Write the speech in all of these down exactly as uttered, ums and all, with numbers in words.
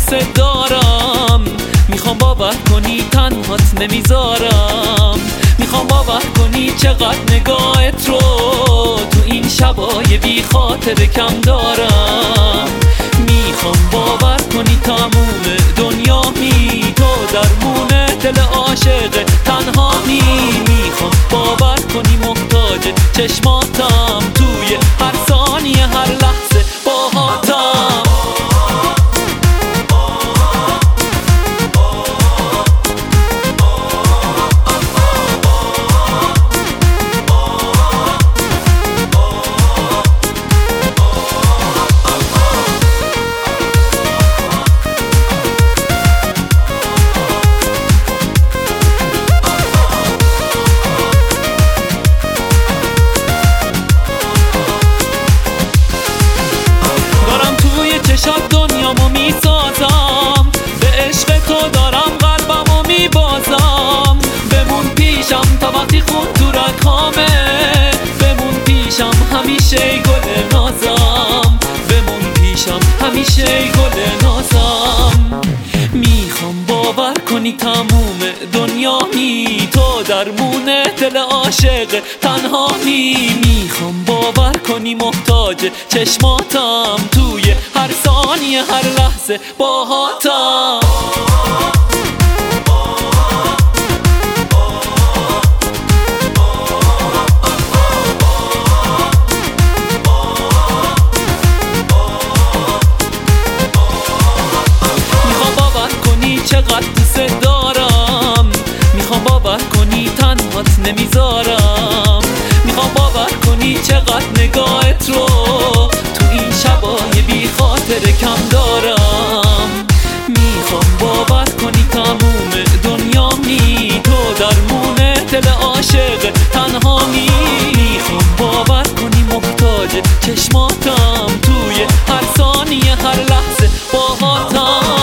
دوست دارم. میخوام باور کنی تنهات نمیذارم. میخوام باور کنی چقدر نگاهت رو تو این شبای بی خاطر کم دارم. میخوام باور کنی تموم دنیامی، تو درمون دل عاشق تنهامی. میخوام باور کنی محتاج چشماتم، توی هر ثانیه هر لحظه باهاتم. چشات دنیامو میسازم، به عشق تو دارم قلبمو میبازم. بمون پیشم تا وقتی خون تو رگامه، بمون پیشم همیشه گل نازم، بمون پیشم همیشه گل نازم. میخوام باور کنی تموم دنیامی، تو درمون دل عاشق تنهامی. میخوام باور کنی محتاج چشماتم، توی هر ثانیه هر لحظه باهاتم. میخوام باور کنی چقدر دوست دارم. میخوام باور کنی تنهات نمیذارم. میخوام باور کنی چقدر نگاهت رو تو این شبای بی خاطر کم دارم. میخوام باور کنی تموم دنیامی، تو درمون دل عاشق تنهامی. میخوام باور کنی محتاج چشماتم، توی هر ثانیه هر لحظه باهاتم.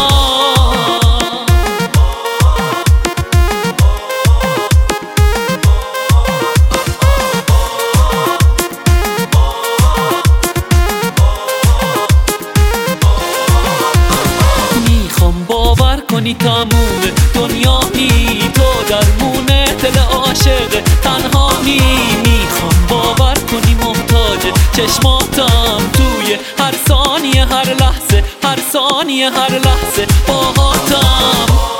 باور کنی تموم دنیامی، تو درمون دل عاشق تنهامی. میخوام باور کنی محتاج چشماتم، توی هر ثانیه هر لحظه هر ثانیه هر لحظه باهاتم.